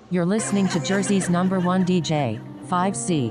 You're listening to Jersey's #1 DJ, 5C.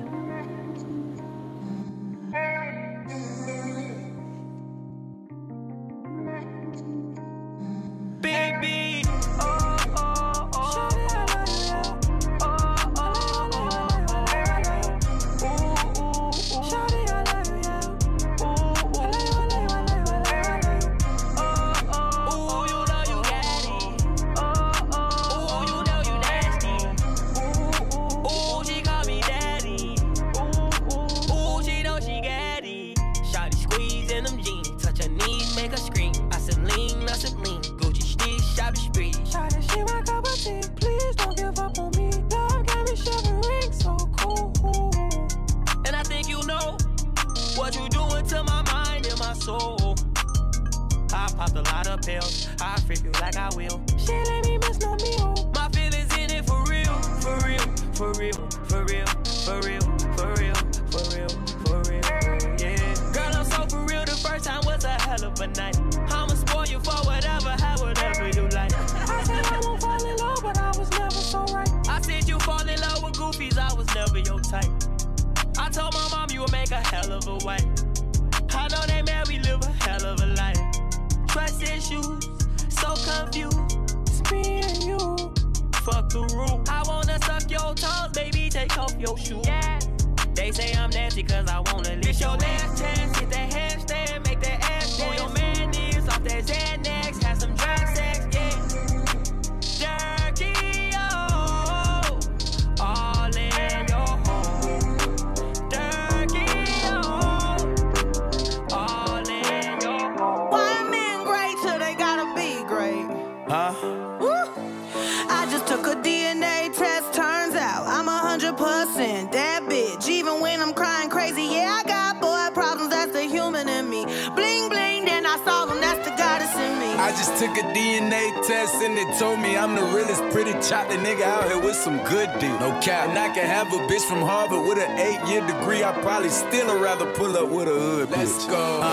Took a DNA test and it told me I'm the realest pretty chocolate nigga out here with some good D. No cap. And I can have a bitch from Harvard with an 8-year degree. I'd probably still rather pull up with a hood bitch. Let's go.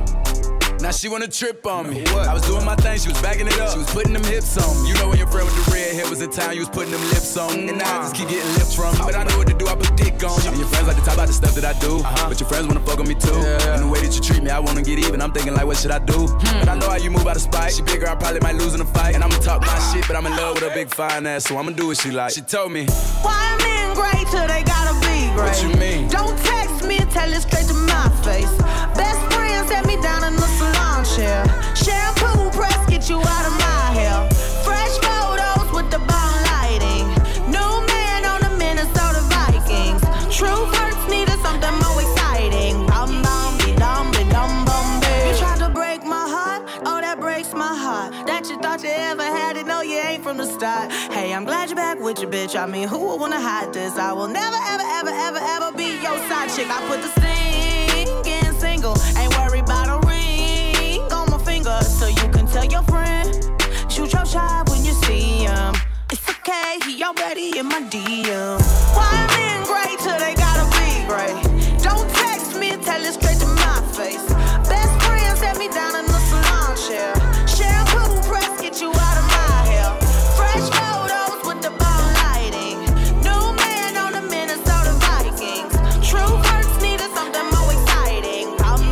Now she wanna trip on me. What? I was doing my thing, she was backing it up. She was putting them hips on me. You know when your friend with the red hair was in town, you was putting them lips on me. And now I just keep getting lips from you. But I know what to do, I put dick on you. And your friends like to talk about the stuff that I do. But your friends wanna fuck on me too. And the way that you treat me, I wanna get even. I'm thinking like, what should I do? But I know how you move out of spite. She bigger, I probably might lose in a fight. And I'ma talk my shit, but I'm in love with her big fine ass, so I'ma do what she like. She told me, why men great till they gotta be great? What you mean? Don't text me and tell it straight to my face. Best friend set me down in the salon chair. Shampoo press, get you out of my hair. Fresh photos with the bomb lighting. New man on the Minnesota Vikings. True hurts needed something more exciting. Bum bum be dum bum be. You tried to break my heart, oh that breaks my heart. That you thought you ever had it, no you ain't from the start. Hey, I'm glad you're back with your bitch. I mean, who would wanna hide this? I will never ever ever ever ever be your side chick. I put the singing single, ain't worried about a ring on my finger, so you can tell your friend, shoot your shot when you see him. It's okay, he already in my DM. Why men great till they gotta be great? Don't text me and tell it straight to my face. Best friend set me down in the salon chair. Shampoo press, get you out of my hair. Fresh photos with the bomb lighting. New man on the Minnesota Vikings. True hurts needed something more exciting.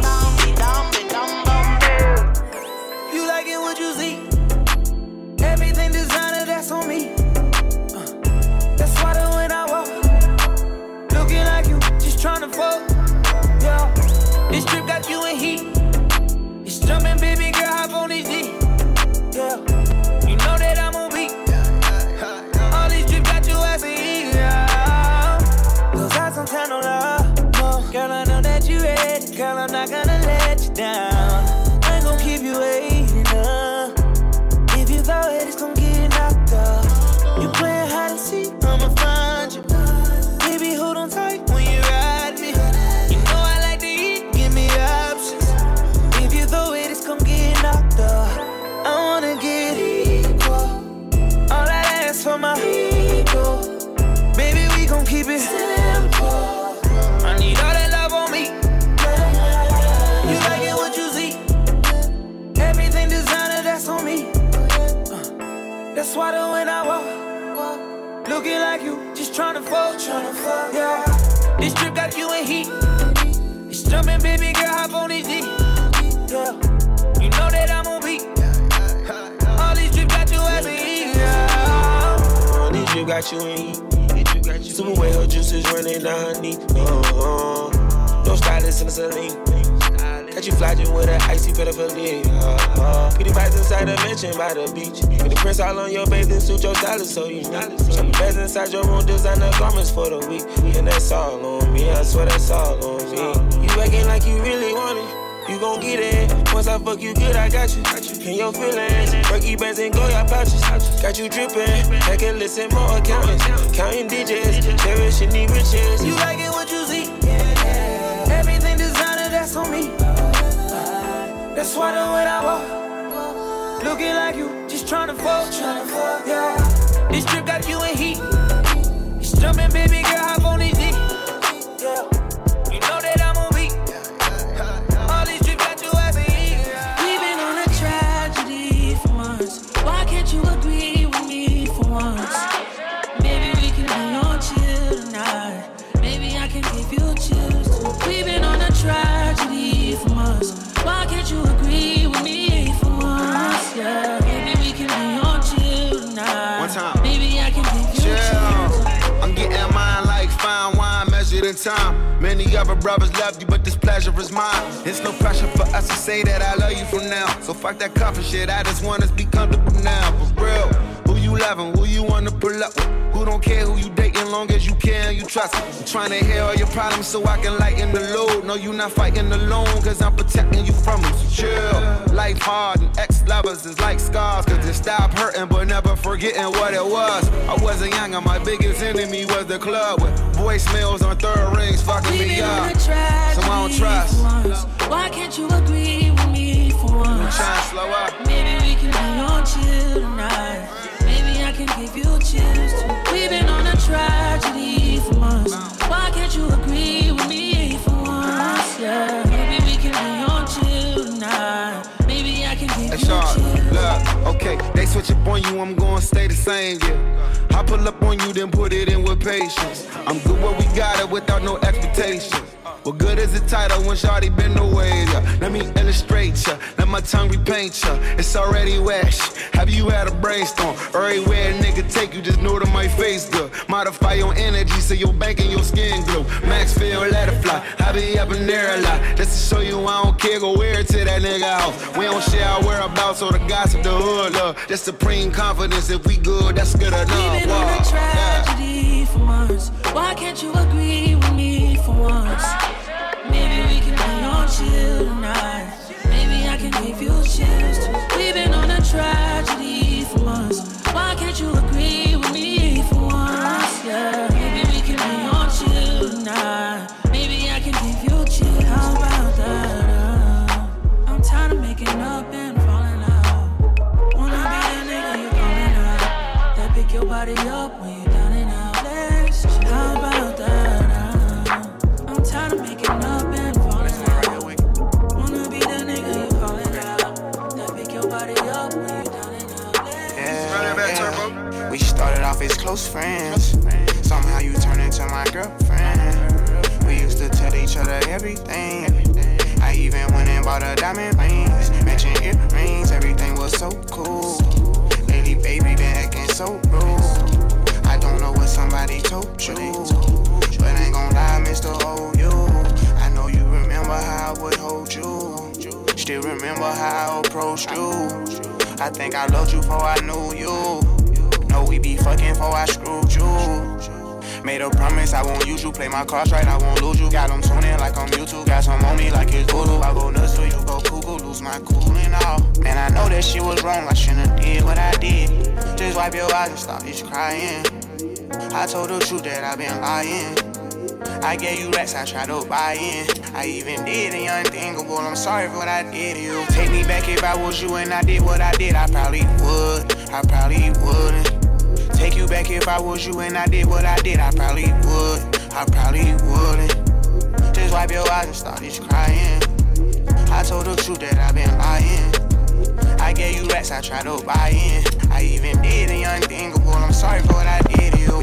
You liking what you see? Everything designer, that's on me. That's why when I walk, looking like you, just tryna fuck. Yeah, this trip got you in heat. It's jumping, baby girl, hop on this D. Yeah, you know that I'm on beat. All these trips got you as a heat. Yeah, those eyes don't tell no love. No, girl, I know that you ready. Girl, I'm not gonna let you down. I ain't gon' keep you waiting up. If you throw it, it's gon' get knocked up. You playing hide and seek, I'ma find you. Baby, hold on tight when you ride me. You know I like to eat, give me options. If you throw it, it's gon' get knocked up. I wanna get equal. All that ass for my ego. Baby, we gon' keep it simple. I need all that love on me. You liking what you see? Everything designer, that's on me. That's why when I walk, Looking like you, just tryna fuck, yeah. This trip got you in heat. It's jumping, baby girl, hop on this D. Yeah, you know that I'm on beat. All these trips got you as a heat, yeah. These trips got you in heat. Super wet, her juices running down her knee. No stylist in the saline. Got you flogging with an icy pedophilia. Pretty vibes inside the mansion by the beach. With the prints all on your bathing suit, your style is so unique. Some beds inside your room, designer garments for the week. And that's all on me, I swear that's all on me. You acting like you really want it, you gon' get it. Once I fuck you good, I got you. In your feelings, Berkey bands and Goya pouches. Got you drippin', like a listen more accountants. Counting digits, cherishing the riches. You like it what you see, everything designer, that's on me. That's why the way I walk, looking like you, just tryna fuck, yeah. This trip got you in heat. It's jumping, baby girl, hop on this D. Yeah, you know that I'm on beat. All these trips got you as a heat. We've been on a tragedy for months. Why can't you agree with me for once? Maybe we can be on chill tonight. Maybe I can give you chills too. We've been on a tragedy for months. Why can't you agree with me for once? Yeah, maybe we can be on chill tonight. One time. Maybe I can give you chills. I'm getting mine like fine wine measured in time. Many other brothers love you, but this pleasure is mine. It's no pressure for us to say that I love you from now. So fuck that comfort shit, I just want us to be comfortable now. For real, who you loving, who you wanna pull up with? Who don't care who you dating, long as you care and you trust me. I'm trying to hear all your problems so I can lighten the load. No, you not fighting alone, cause I'm protecting you from them. So chill, life hard and ex-lovers is like scars. Cause it stop hurting but never forgetting what it was. I wasn't young and my biggest enemy was the club. With voicemails on third rings fucking me up. So I don't trust. Why can't you agree with me for once? I'm trying to slow up. Maybe we can be on chill tonight. Maybe I can give you chills too. We've been on a tragedy for months. Why can't you agree with me for once? Yeah, maybe we can be on chill tonight. Maybe I can give you chills. Look, okay, they switch up on you, I'm gonna stay the same, yeah. I pull up on you, then put it in with patience. I'm good where we got it without no expectations. What good is the title when shawty been away? Yeah. Let me illustrate ya, let my tongue repaint ya. It's already wet. Have you had a brainstorm? Everywhere a nigga take you, just know that my face good. Modify your energy so your bank and your skin glow. Max feel, let it fly. I be up in there a lot. Just to show you I don't care, go wear it to that nigga house. We don't share our whereabouts or the gossip, the hood love. Just supreme confidence, if we good, that's good enough. We've been on a tragedy for months. Why can't you agree with me for once? Maybe we can be on chill tonight. Maybe I can give you chills too. We've been on a tragedy for months. Why can't you agree with me for once? Yeah, maybe we can be on chill tonight. Maybe I can give you chills. How about that? I'm tired of making up and falling out. Wanna be that nigga you calling out, that pick your body up when you're down and out. Let's chill. How about that? I'm tired of making up and falling out. Wanna be that nigga you calling out, that pick your body up when you're down and out. Yeah. We started off as close friends. Somehow you turned into my girlfriend. We used to tell each other everything. I even went and bought her diamond rings, matching earrings. Everything was so cool. Lately, baby, been acting so rude. I don't know what somebody told you, but ain't gon' lie, Mr. O.U. I know you remember how I would hold you. Still remember how I approached you. I think I loved you before I knew you. Know we be fucking before I screwed you. Made a promise I won't use you. Play my cards right, I won't lose you. Got them tuning like I'm YouTube. Got some on me like it's voodoo. I go nuts so you go cuckoo. Lose my cool and all. Man, I know that shit was wrong. I shouldn't did what I did. Just wipe your eyes and stop this crying. I told the truth that I've been lying. I gave you racks, I tried to buy in. I even did the unthinkable, I'm sorry for what I did to you. Take me back if I was you and I did what I did. I probably would, I probably wouldn't. Take you back if I was you and I did what I did. I probably would, I probably wouldn't. Just wipe your eyes and start this crying. I told the truth that I've been lying. I gave you racks, I tried to buy in. I even did the unthinkable, I'm sorry for what I did to you.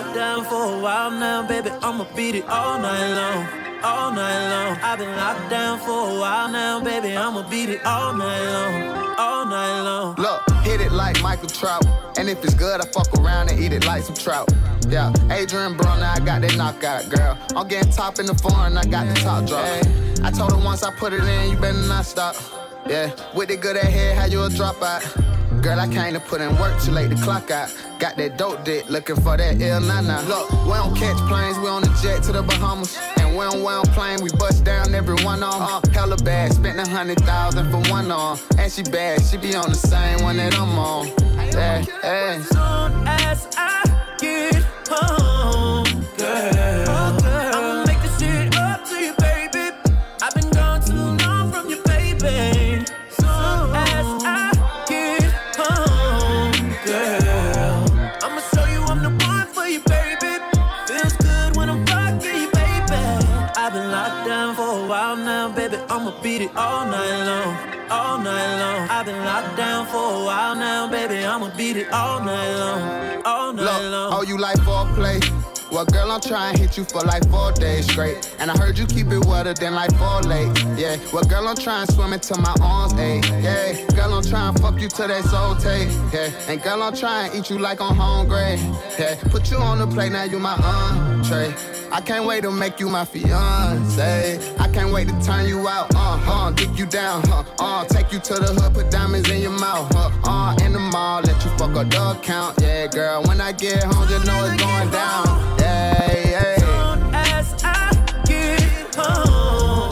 locked down for a while now, baby. I'ma beat it all night long. All night long. I've been locked down for a while now, baby. I'ma beat it all night long. All night long. Look, hit it like Michael Trout. And if it's good, I fuck around and eat it like some trout. Yeah, Adrian Broner, I got that knockout, girl. I'm getting top in the foreign, I got the top drop. I told her once I put it in, you better not stop. Yeah, with the good ahead, how you a drop out? Girl, I came to put in work too late to clock out. Got that dope dick, looking for that ill nana. Look, we don't catch planes, we on the jet to the Bahamas. And we don't plane, we bust down every one on. Hella bad, spent 100,000 for one on. And she bad, she be on the same one that I'm on. Yeah, yeah. Soon as I get home, girl, I'ma make this shit up to you, baby. I've been gone too long from you, baby. Soon as I get home, girl, I'ma show you I'm the one for you, baby. Feels good when I'm fucking you, baby. I've been locked down for a while now, baby. I'ma beat it all night long. All night long. I've been locked down for a while now, baby. I'ma beat it all night long. All night long. Oh, you like foreplay? Well, girl, I'm trying to hit you for like 4 days straight. And I heard you keep it wetter than like 4 late. Yeah, well, girl, I'm trying to swim into my arms, ayy. Yeah, girl, I'm trying to fuck you to that soul taste. Yeah, and girl, I'm trying to eat you like on home grade. Yeah, put you on the plate, now you my entree. I can't wait to make you my fiance. I can't wait to turn you out, dick you down, take you to the hood, put diamonds in your mouth, in the mall, let you fuck a dog count. Yeah, girl, when I get home, just know it's going down. Yeah, yeah. Soon as I get home,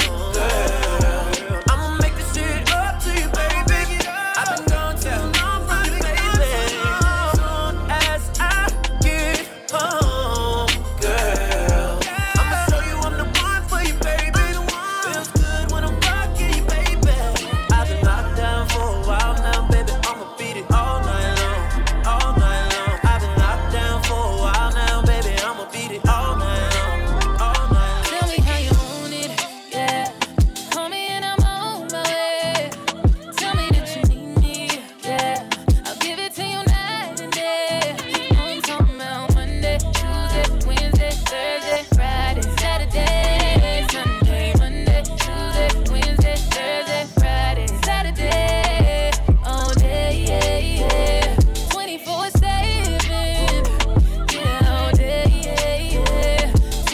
girl, I'ma make this shit up to you, baby. I've been gone too long from you, baby. Soon as I get home, girl, I'ma show you I'm the one for you, baby. Feels good when I'm fucking you, baby. I've been locked down for a while now, baby. I'ma beat it all night long. All night long. I've been locked down for a while now, baby. I'ma beat it all night long. All night long. Tell me how you own it, yeah. Call me and I'm on my way. Tell me that you need me, yeah. I'll give it to you night and day. I'm talking about Monday, Tuesday, Wednesday, Thursday, Friday, Saturday, Sunday, Monday, Tuesday, Wednesday, Thursday, Friday, Saturday, all day, yeah, yeah. 24/7, yeah, all day, yeah, yeah.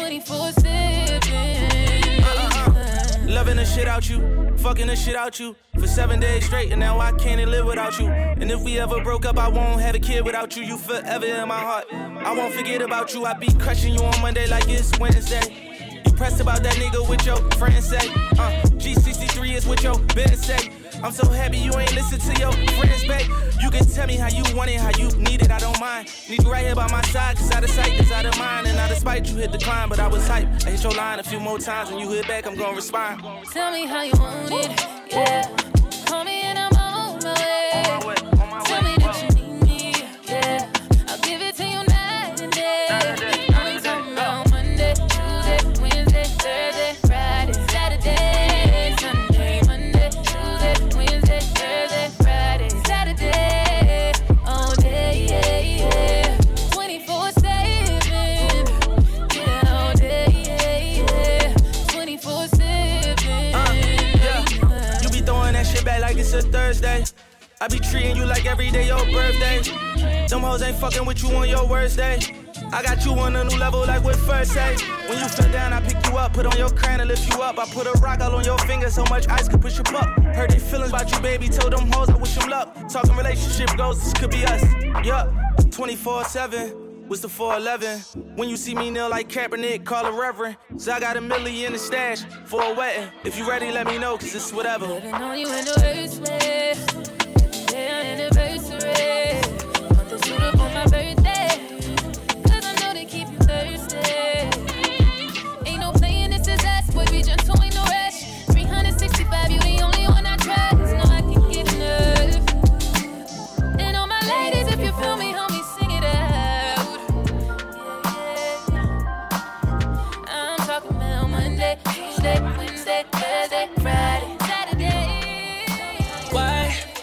24/7. Loving the shit out you, fucking the shit out you for 7 days straight, and now I can't live without you. And if we ever broke up, I won't have a kid without you. You forever in my heart. I won't forget about you. I be crushing you on Monday like it's Wednesday. You pressed about that nigga with your friends say. G63 is what your business say. I'm so happy you ain't listen to your friends, babe. You can tell me how you want it, how you need it, I don't mind. Need you right here by my side, cause out of sight is out of mind. And out of spite, you hit decline, but I was hype. I hit your line a few more times, when you hit back, I'm gonna respond. Tell me how you want it, yeah. Call me and I'm on my way. Tell me that you need me, yeah. I'll give it to you night and day. I'm talking about Monday, Tuesday, Wednesday, Thursday, Friday, Saturday, Sunday, Monday, Tuesday, Wednesday, Thursday, Friday, Saturday, all day, yeah, yeah. 24/7, yeah, all day, yeah, yeah. 24/7. You be throwing that shit back like it's a Thursday. I be treating you like every day your birthday. Them hoes ain't fucking with you on your worst day. I got you on a new level like what first say. When you fell down, I pick you up, put on your crown and lift you up. I put a rock all on your finger so much ice could push you up. Heard they feelings about you, baby, told them hoes I wish them luck. Talking relationship goals, this could be us. Yup, 24/7. What's the 411? When you see me kneel like Kaepernick, call a reverend. So I got $1 million in the stash for a wedding. If you ready, let me know, cause it's whatever. Living on you in the worst way. Yeah, anniversary. Want the suit up on my birthday. Cause I know they keep you thirsty. Ain't no playing, this is us. Boy, we gentle, ain't no rush. 365, you the only one I trust. No, I can get enough. And all my ladies, if you feel me, homie, sing it out. I'm talking about Monday, Tuesday, Wednesday, Thursday, Friday, Saturday. Why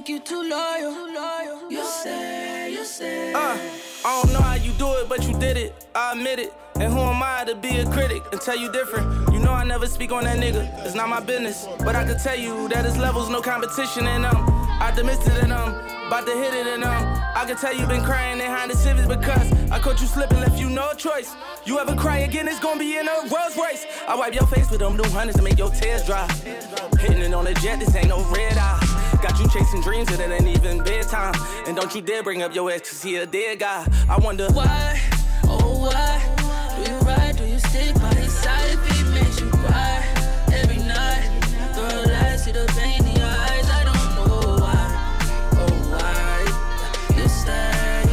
think you too loyal. You say. I don't know how you do it, but you did it. I admit it. And who am I to be a critic and tell you different? You know I never speak on that nigga. It's not my business. But I can tell you that his levels, no competition in them. Optimistic in them. About to hit it in them. I can tell you been crying behind the Civics because I caught you slipping, left you no choice. You ever cry again, it's gonna be in a Rolls Royce. I wipe your face with them blue hundreds to make your tears dry. Hitting it on the jet, this ain't no red eye. Got you chasing dreams and it ain't even bedtime. And don't you dare bring up your ex cause he a dead guy. I wonder why, oh why? Do you ride, do you stick by his side if he makes you cry every night? Girl, I see the pain in your eyes, I don't know why, oh why? You stay,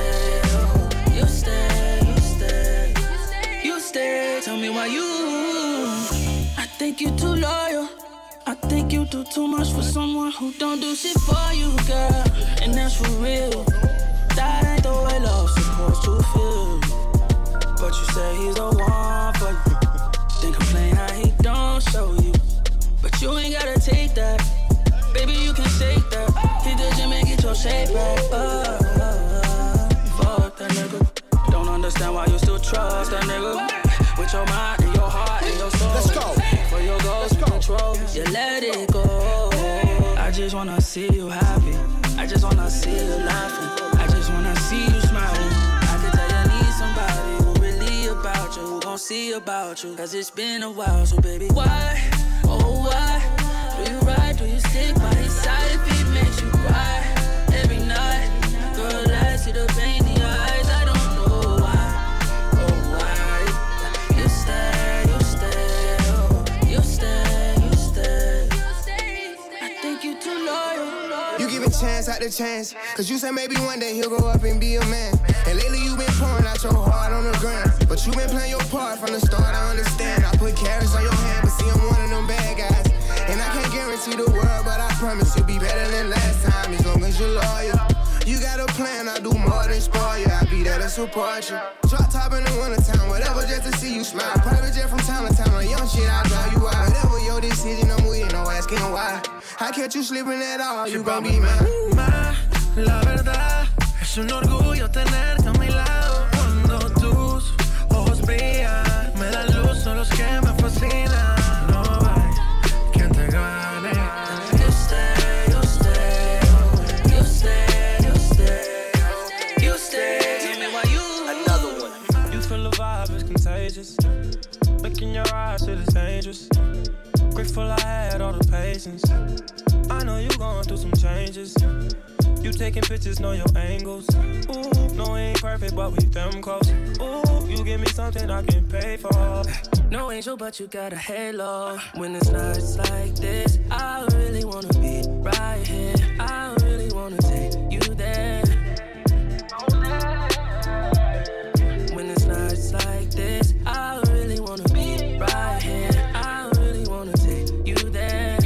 tell me why you. I think you too loyal. I think you do too much for someone who don't do shit for you, girl. And that's for real. That ain't the way love's supposed to feel. But you say he's the one for you. Then complain how he don't show you. But you ain't gotta take that. Baby, you can shake that. Hit the gym and get your shape back. Fuck that nigga. Don't understand why you still trust that nigga. With your mind and your heart and your soul. Let's go. For your goals and control, you let it go. I just wanna see you happy. I just wanna see you laughing. I just wanna see you smiling. I can tell you need somebody who really about you, who gon' see about you. Cause it's been a while, so baby, why, oh why? Do you ride, do you stick by his side if he makes you cry every night? Girl, I see the pain in your eyes, I don't know why, oh why? You stay. I think you too loyal. You giving chance after chance, cause you said maybe one day he'll grow up and be a man. And lately you been pouring out your heart on the ground. But you been playing your part from the start, I understand. I put carrots on your hand, but see I'm one of them bad guys. And I can't guarantee the world, but I promise you'll be better than last time, as long as you're loyal. You got a plan, I do more than spoil you. I be there to support you. Drop top in the wintertime, whatever, just to see you smile. Private jet from town to town, on young shit, I drive you out. Whatever your decision, I'm with, no asking why. I catch you slipping at all, you gon' be mine. La verdad, es un orgullo tenerte a mi lado. Cuando tus ojos brillan, me dan luz, son los que me fascinan. No hay quien te gane. You stay, you stay, you stay, you stay, you stay. Tell me why you. another one. You feel the vibe is contagious. Look in your eyes, it is dangerous. Grateful I had all the patience. I know you going through some changes. You taking pictures, know your angles. Ooh, no, we ain't perfect, but we them close. Ooh, you give me something I can pay for. No angel, but you got a halo. When it's nights like this, I really wanna be right here. I really wanna take you there. When it's nights like this, I really wanna be right here. I really wanna take you there.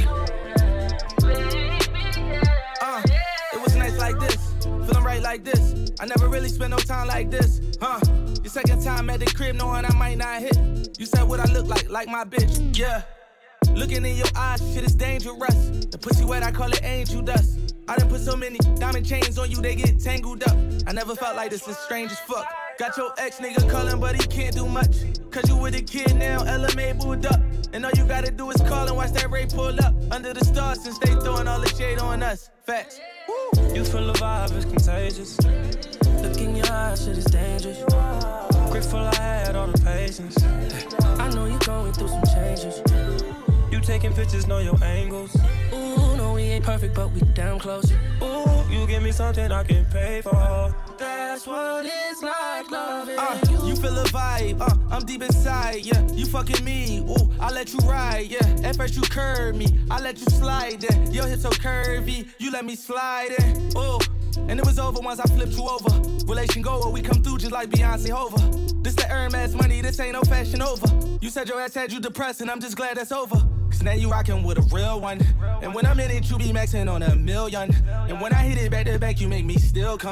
It was nice like this, feeling right like this. I never really spent no time like this, Your second time at the crib knowing I might not hit. You said what I look like my bitch, yeah. Looking in your eyes, shit is dangerous. The pussy wet, I call it angel dust. I done put so many diamond chains on you, they get tangled up. I never felt like this is strange as fuck. Got your ex nigga calling, but he can't do much. Cause you with a kid now, LMA moved up. And all you gotta do is call and watch that Ray pull up. Under the stars since they throwing all the shade on us. Facts. You feel the vibe is contagious. Look in your eyes, shit is dangerous. Grateful I had all the patience. I know you're going through some changes. You taking pictures, know your angles. Ooh, no, we ain't perfect, but we damn close. Ooh, you give me something I can pay for. That's what it's like loving you feel a vibe, I'm deep inside, yeah. You fucking me, ooh, I let you ride, yeah. At first you curved me, I let you slide, yeah. Your hips so curvy, you let me slide, ooh. And it was over once I flipped you over. Relation goer, we come through just like Beyonce Hova. This that Hermes money, this ain't no fashion over. You said your ass had you depressed and I'm just glad that's over. Cause now you rockin' with a real one. And when I'm in it, you be maxing on 1 million. And when I hit it back to back, you make me still come.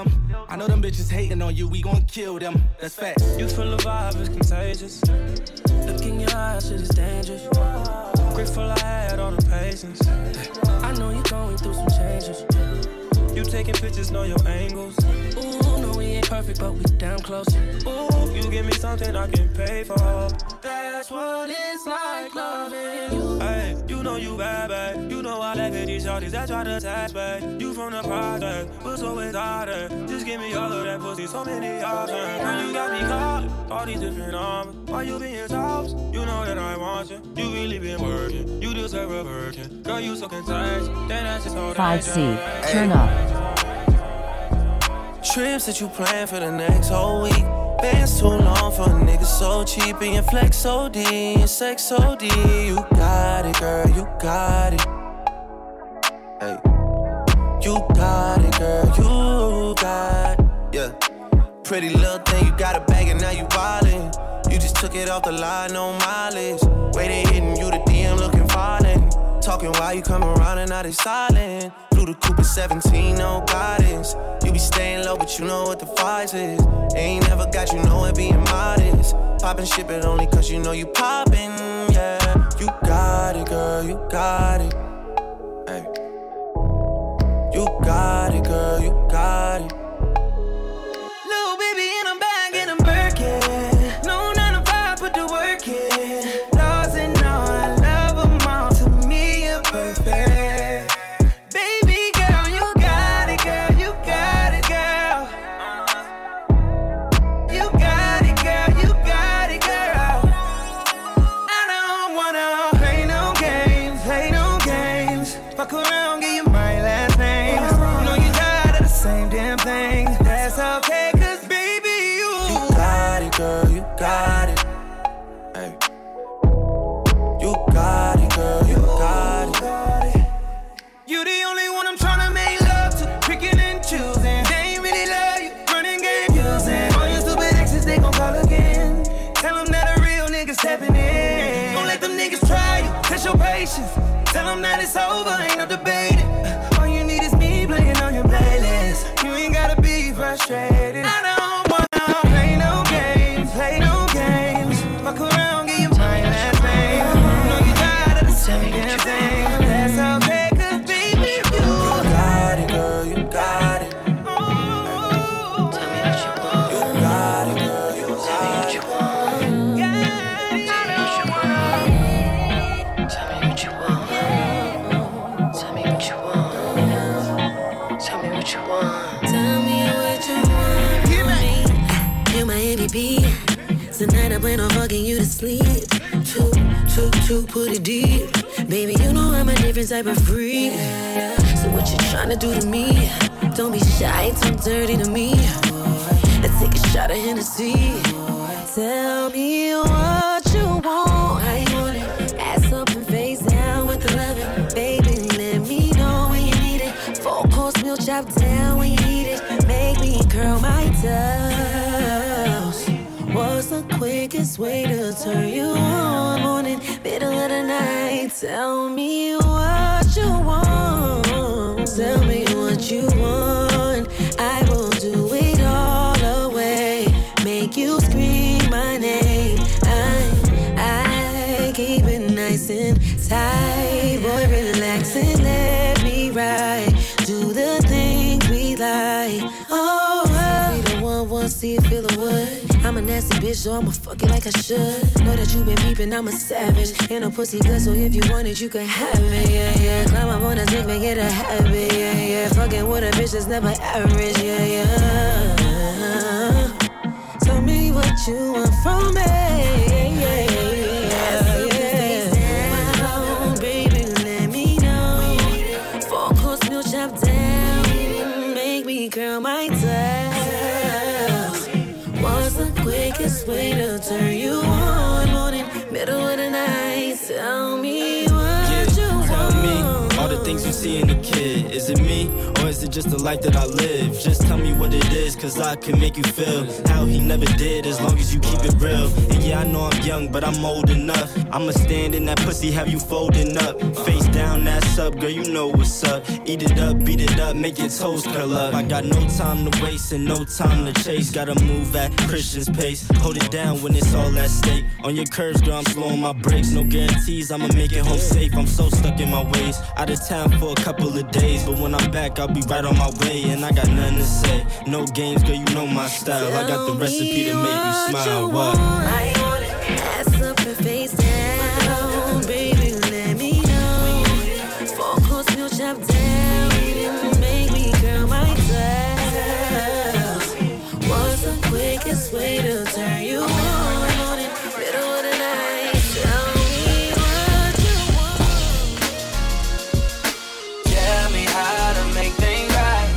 I know them bitches hating on you, we gon' kill them. That's fact. You feel the vibe is contagious. Look in your eyes, shit is dangerous. Grateful I had all the patience. I know you're going through some changes. You taking pictures, know your angles. Ooh, no, we ain't perfect, but we damn close. Ooh, you give me something I can pay for. That's what it's like loving you. Hey, you know you bad. You know I like these shorties that try to attach back. You from the project, but so exotic. Just give me all of that pussy, so many options. Girl, you got me calling all these different numbers. Why you being tops? You know that I want you. You really been working. You deserve a virgin. Girl, you so contagious. Then that's just all 5C, turn up. Trips that you plan for the next whole week. Bands too long for a nigga so cheap. And your flex OD and sex OD. You got it, girl, you got it. Hey. You got it, girl, you got it. Yeah. Pretty little thing, you got a bag and now you wildin'. You just took it off the line, no mileage. Way they hitting you, the DM looking violent. Talking while you come around and now they silent. Flew the Cooper 17, no guidance. You be staying low, but you know what the price is. Ain't never got you know it being modest. Poppin' shit, but only cause you know you poppin', yeah. You got it, girl, you got it. Hey. You got it, girl, you got it. Little baby in a bag and I'm Birkin. No 9 to 5, put the work in. Laws and all, I love them all. To me, you're perfect. Baby girl, you got it, girl. You got it, girl. You got it, girl. You got it, girl. I don't wanna play no games, play no games. Fuck around, give you my last name. Know you tired of the same damn thing. That's okay, cause baby, you got it, girl, you got it. Hey. You got it, girl, you got it. You the only one I'm tryna make love to, picking and choosing. They ain't really love you, running game using. All your stupid exes, they gon' call again. Tell them that a real nigga stepping in. Don't let them niggas try you, test your patience. Tell them that it's over, ain't no debating. All you need is me playing on your playlist. You ain't gotta be frustrated. I don't wanna play no games, play no games. Fuck around, give you my last name. Know you tired of the same damn thing. That's okay, cause baby, you got it, girl, you got it. Tell me what you want. You got it, girl, you got it. Tell me what you want. Tell me what you want. Tell me what you want. Tell me what you want from me. You're my MVP. Tonight I plan on fucking you to sleep. Two, put it deep. Baby, you know I'm a different type of freak. So what you tryna do to me? Don't be shy, too dirty to me. Let's take a shot of Hennessy. Tell me what you want. How you want it? Ass up and face down with the loving. Baby, let me know when you need it. 4-course meal chop down when you need it. Make me curl my toes. What's the quickest way to turn you on? Morning, middle of the night. Tell me what you want. Tell me what you want. I will do it all away. Make you scream my name. I keep it nice and tight. Boy, relax and let me ride. Do the things we like. Oh, we the one, see it, feel the wood. I'm a nasty bitch, so I'ma fuck it like I should. Know that you been peeping, I'm a savage. Ain't no pussy good, so if you want it, you can have it, yeah. Climb up on that dick, make it a habit, yeah. Fucking with a bitch that's never average, yeah. Tell me what you want from me, yeah. Baby, let me know. 4-course meal chop down. Make me curl my toes. What's the quickest way to turn you on? Morning, middle of the night. Tell me what you want. Tell me all the things you see in the kid. Is it me or is it just the life that I live? Just tell me what it is, cause I can make you feel how he never did, as long as you keep it real. And yeah, I know I'm young, but I'm old enough. I'ma stand in that pussy, have you folding up. Face down, ass up, girl, you know what's up. Eat it up, beat it up, make your toes curl up. I got no time to waste and no time to chase. Gotta move at Christian's pace. Hold it down when it's all at stake. On your curves, girl, I'm slowing my brakes. No guarantees, I'ma make it home safe. I'm so stuck in my ways. Out of town for a couple of days, but when I'm back, I'll be right on my way. And I got nothing to say. No games, girl, you know my style. I got the recipe to make you smile. What? I want it. Ass up and face down. Baby, let me know. 4 course meal chop down. Make me curl my toes. What's the quickest way to turn you on? Middle of the night. Tell me what you want. Tell me how to make things right.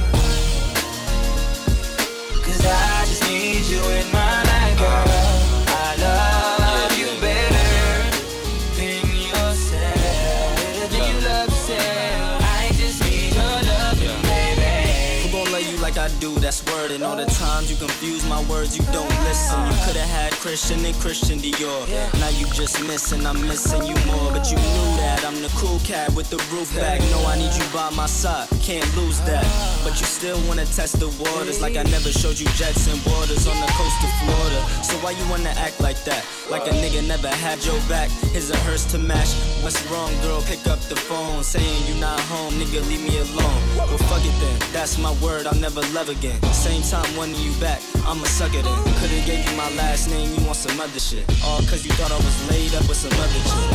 Cause I just need you in my life, girl. I love you better than yourself. Better than you love yourself. I just need your loving, baby. Who gon' love you like I do? That's word. And all the times you confuse my words, you don't listen. You could've had Christian and Christian Dior. Now you just missing, I'm missing you more. But you knew that I'm the cool cat with the roof back. No, I need you by my side, can't lose that. But you still wanna test the waters, like I never showed you jets and waters on the coast of Florida. So why you wanna act like that? Like a nigga never had your back. His and hers to match. What's wrong, girl? Pick up the phone, saying you not home, nigga, leave me alone. Well, fuck it then, that's my word, I'll never love again. Same time wanting you back, I'ma suck it in. Could've gave you my last name, you want some other shit. All cause you thought I was laid up with some other shit.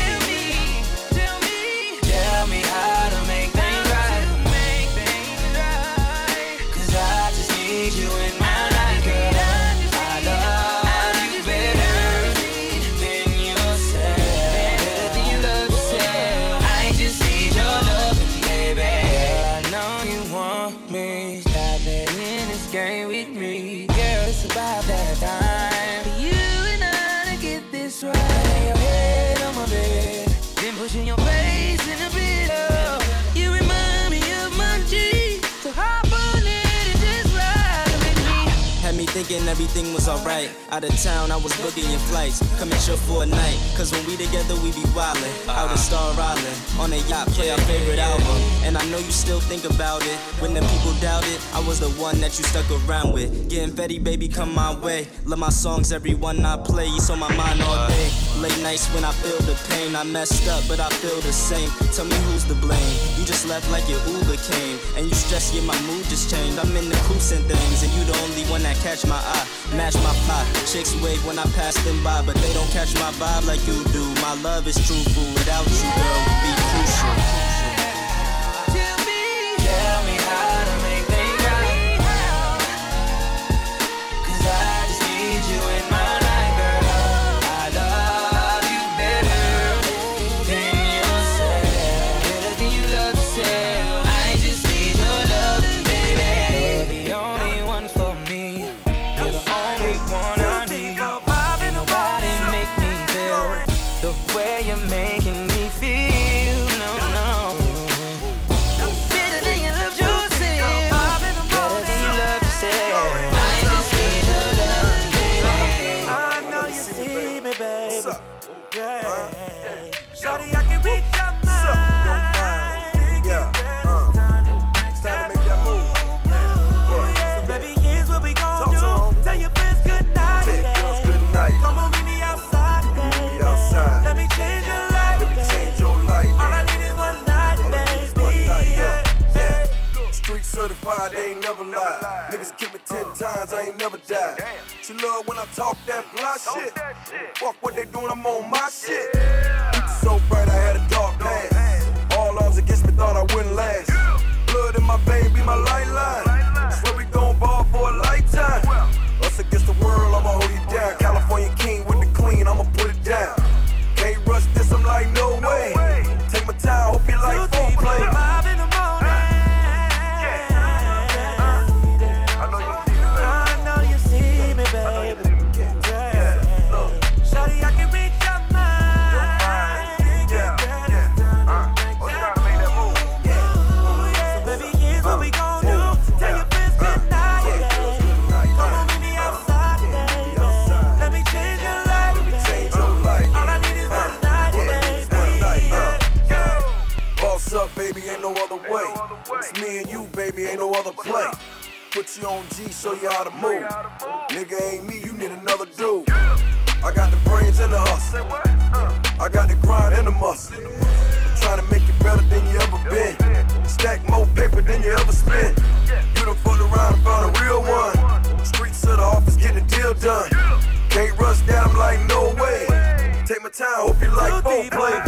Tell me how to make things right. Cause I just need you in my life, girl. I love you better than yourself. Better than you love yourself. I just need your loving, baby. I know you want me. Stop playing this game with me. Girl, it's about that time for you and I to get this right. Lay your head on my bed, then pushing your face in the pillow. You remind me of my G, so hop on it and just ride with me. Had me thinking everything was alright. Out of town, I was booking your flights. Coming chill for a night. Cause when we together, we be wildin'. Out in Star Island, on a yacht, play our favorite album. And I know you still think about it. When the people doubt it, I was the one that you stuck around with. Getting Betty, baby, come my way. Love my songs, every one I play. It's on my mind all day. Late nights when I feel the pain. I messed up, but I feel the same. Tell me who's to blame. You just left like your Uber came. And you stressed, yeah, my mood just changed. I'm in the coops and things. And you the only one that catch my eye. Match my fly. Chicks wave when I pass them by, but they don't catch my vibe like you do. My love is truthful. Without you, girl, would be crucial. Tell me how to make things right. Cause I just need you in my life, girl. I love you better than yourself. Better than you love yourself. I just need your love, baby. You're the only one for me. You're the only one I need. Ain't nobody make me feel the way you're making me feel. No, no. Better than you love yourself. Better than you love yourself. I just need your love, baby. I know you see me, baby. Yeah. Shawty, I can reach your mind. It's time to make that move. So baby, here's what we gon' do. Tell your friends good night. Tell your girls good night. Come on, meet me outside. Meet me outside. Let me change your life. Let me change your life. All I need is one night, baby. Street certified, they ain't never lied. Niggas kill me 10 times, I ain't never died. She love when I talk that fly shit. Fuck what they doing, I'm on my shit. So bright, I had a dark past. All odds against me, thought I wouldn't last. Blood in my vein, be my lifeline. Swear we gon' ball for a lifetime. Us against the world, I'ma hold you down. California king with the clean, I'ma put it down. Can't rush this, I'm like, no way. Take my time, hope you like foreplay. I know you see me, baby. Shawty, I can reach your mind. So baby, here's what we gon' baby, ain't no other way. It's me and you, baby, ain't no other play. Put you on G, show you how to move. Nigga ain't me, you need another dude. I got the brains and the hustle. I got the grind and the muscle. I'm trying to make it better than you ever been. Stack more paper than you ever spent. You done fucked around and found a real one. Streets of the office, getting the deal done. Can't rush down, I'm like, no way. Take my time, hope you like foreplay.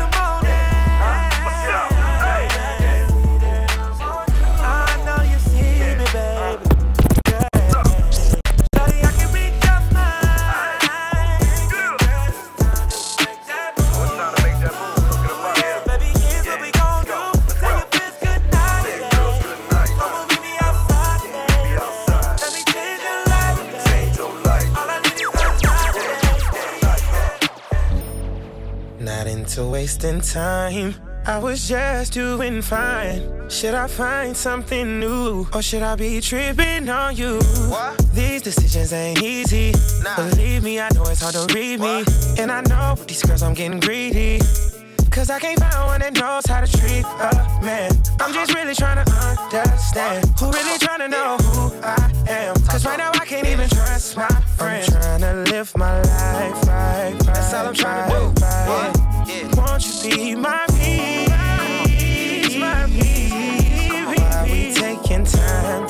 So wasting time, I was just doing fine. Should I find something new, or should I be tripping on you? What? These decisions ain't easy. Believe me, I know it's hard to read me. And I know with these girls I'm getting greedy, cause I can't find one that knows how to treat a man. I'm just really trying to understand who really trying to know who I am. Cause right now I can't even trust my friends. I'm trying to live my life right. That's all I'm trying to do. Won't you be my peace, my peace? Why we taking time?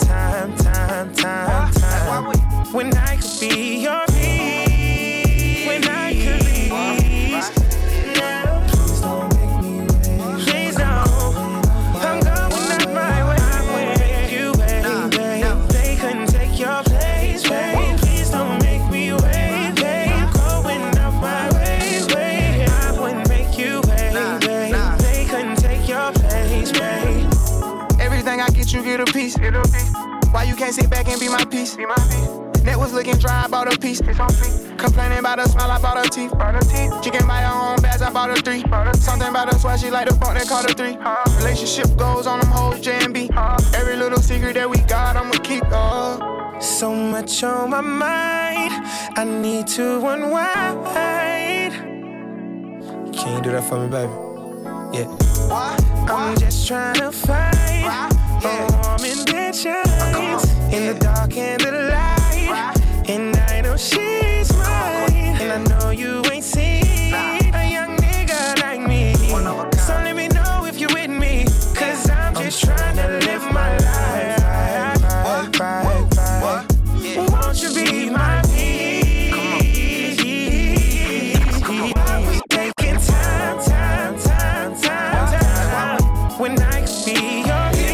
When I could be your peace, when I could be peace. No, please don't make me wait. Please don't. I'm going out my way. You wait. They couldn't take your place, babe. Please don't make me wait, babe. Going out my way. Everything I get, you get a piece. Why you can't sit back and be my piece? Net was looking dry, I bought a piece. Complaining about her smile, I bought her teeth. She can buy her own bags, I bought her 3. Something about her swag, she like the funk, they call her 3. Relationship goals on them hoes, J&B. Every little secret that we got, I'ma keep. So much on my mind, I need to unwind. Can you do that for me, baby? Yeah. I'm just trying to find a warm intentions in the dark and the light. And I know she's mine, and I know you ain't seen a young nigga like me. So let me know if you with me, cause I'm just trying to live my life. Won't you be my peace? Taking time. When I could be your peace.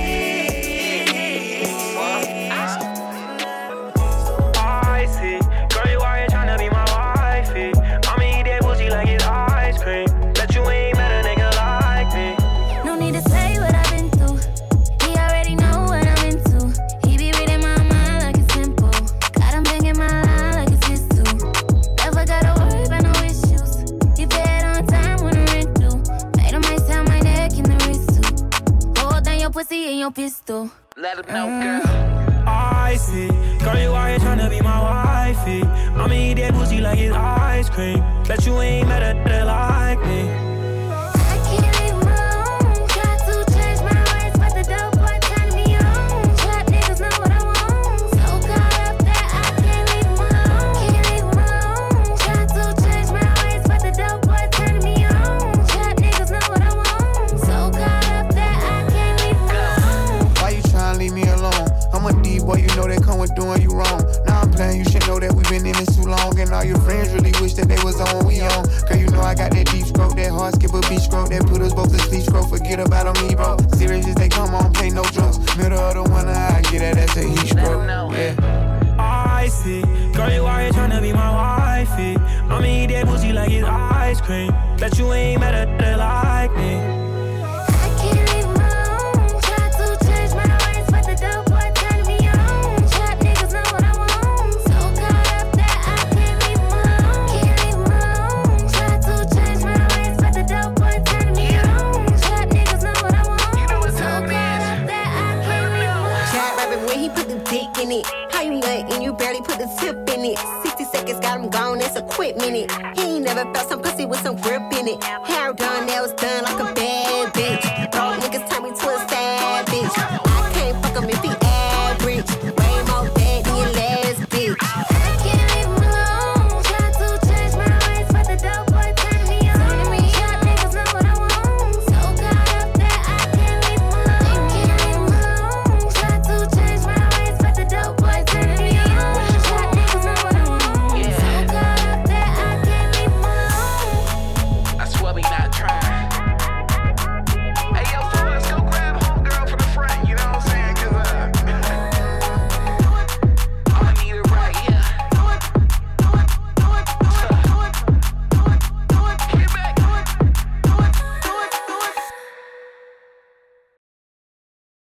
I see, girl, you out here tryna be my wifey. I'ma eat that booty like it's ice cream. Bet you ain't met a nigga like me. No need to say what I've been through. He already know what I'm into. He be reading my mind like it's simple. Got him thinking my line like it's his too. Never gotta worry about no issues. He paid on time when the rent due. Made him ice down my neck in the wrist too. Hold down your pussy and your pistol. Let him know, girl. I see, girl, you out here tryna be my wifey. I'ma eat that pussy like it's ice cream. Bet you ain't met a nigga like me. I can't leave him alone. Try to change my ways, but the dope boy turn me on. Trap niggas know what I want. So caught up that I can't leave him alone. Can't leave him alone. Try to change my ways, but the dope boy turn me on. Trap niggas know what I want. So caught up that I can't leave him alone. Why you tryna leave me alone? I'm a D boy, you know that come with doing you wrong. Now I'm playing, you should know that we've been in this too long. And all your friends really wish that they was on, we on. Girl, you know I got that deep stroke, that hard skip a beach stroke, that put us both to sleep stroke. Forget about me, bro. Serious as they come on, play no jokes. Middle of the winter, I get that, that's a heat stroke. Yeah. I see, girl, you out here tryna be my wifey. I'ma eat that pussy like it's ice cream. Bet you ain't met a nigga like me. I can't leave him alone. Try to change my ways, but the dope boy turn me on. Trap niggas know what I want. So caught up that I can't leave him alone. Can't leave him alone. Try to change my ways, but the dope boy turn me on. Trap niggas know what I want. So caught up that I can't leave him alone. Cat rapping when he put the dick in it. How you nut and you barely put the tip in it. 60 seconds got him gone, that's a quick minute. He ain't never felt some pussy with some grip in it. Hair done, nails done like a bad